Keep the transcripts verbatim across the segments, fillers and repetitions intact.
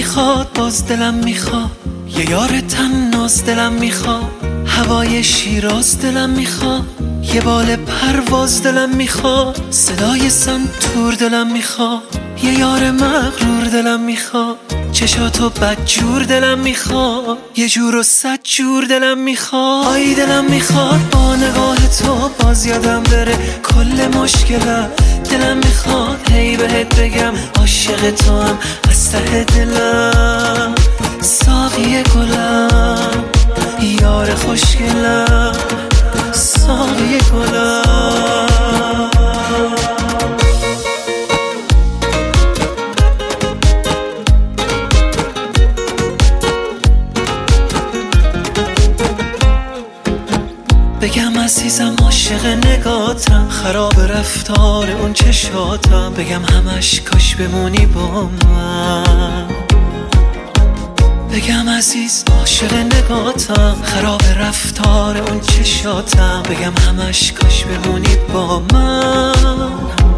میخواد باز دلم میخواد یه یار تناز دلم میخواد هوای شیراز دلم میخواد یه بال پرواز دلم میخواد صدای سنتور دلم میخواد یه یار مغرور دلم میخواد چشاتو بدجور دلم میخواد یه جور و صد جور دلم میخواد آی دلم میخواد با نگاه تو باز یادم بره کل مشکلم دلم میخواد هی بهت بگم عاشق تو هم از ته دلم ساقی گلم یار خوشگلم ساقی گلم بگم عزیزم عاشق نگاتم خراب رفتار اون چشاتم بگم همش کاش بمونی با من بگم عزیز عاشق نگاتم خراب رفتار اون چشاتم بگم همش کاش بمونی با من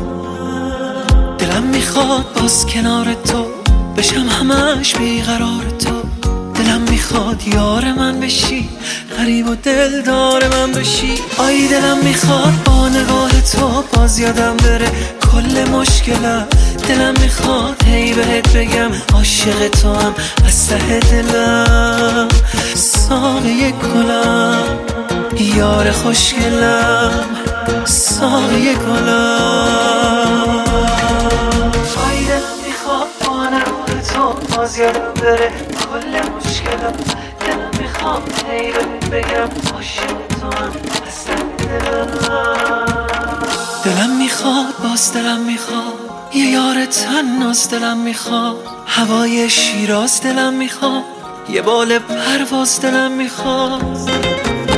دلم میخواد باز کنار تو بشم همش بیقرار تو دلم میخواد یار من بشی غریب و دلدار من بشی آی دلم میخواد با نگاه تو باز یادم بره کل مشکلم دلم میخواد هی بهت بگم عاشق تو هم از ته دلم ساقی گلم یار خوشگلم ساقی گلم آی دلم میخواد با نگاه تو باز یادم بره کل مشکلم دلم میخواد هی بهت بگم عاشق تو هم از ته دلم دلم میخواد باز دلم میخواد یه یار تناز دلم میخواد هوای شیراز دلم میخواد یه بال پرواز دلم میخواد